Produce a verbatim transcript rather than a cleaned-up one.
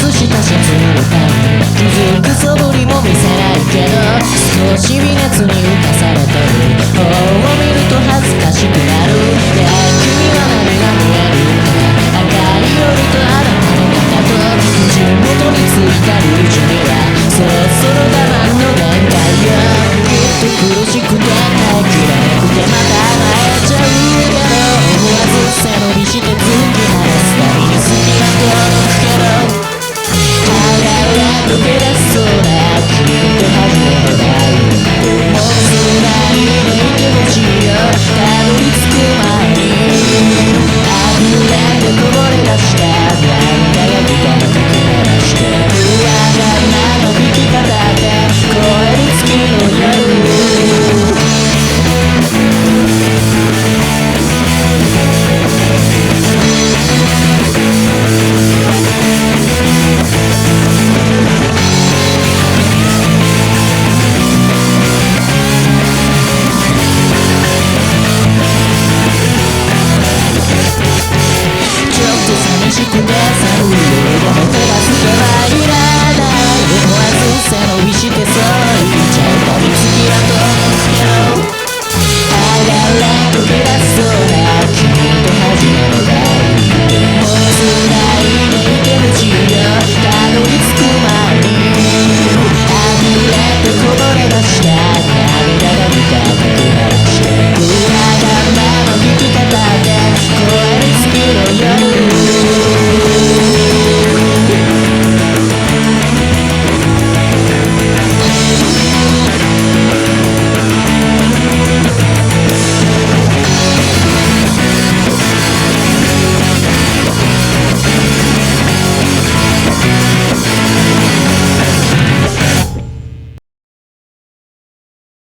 したシャツのボタン気づく素振りも見せないけど少し微熱に浮かされてる方を見ると恥ずかしくなるいや君は何が見えるか赤い夜とあなたの肩と口元についたルージュにはそろそろ我慢の限界よきっと苦しくて耐えきれなくてまた甘えちゃうけど思わず背伸びして突き放すたびに好きな届くけどあらら溶け出しそうな君と初めて会うもうすらに抜いてほしいよたどり着く前に溢れてこぼれ出した涙がギターのかき鳴らしてうわがなの弾き方で超える月の夜寂しくて寒い夜がもてなすけど